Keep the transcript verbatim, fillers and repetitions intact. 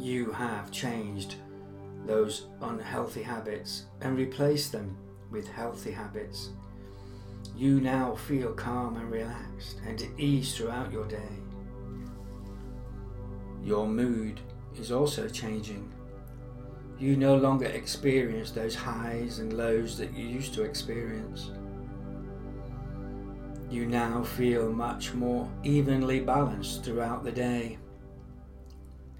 you have changed those unhealthy habits and replaced them with healthy habits, you now feel calm and relaxed and at ease throughout your day. Your mood is also changing. You no longer experience those highs and lows that you used to experience. You now feel much more evenly balanced throughout the day.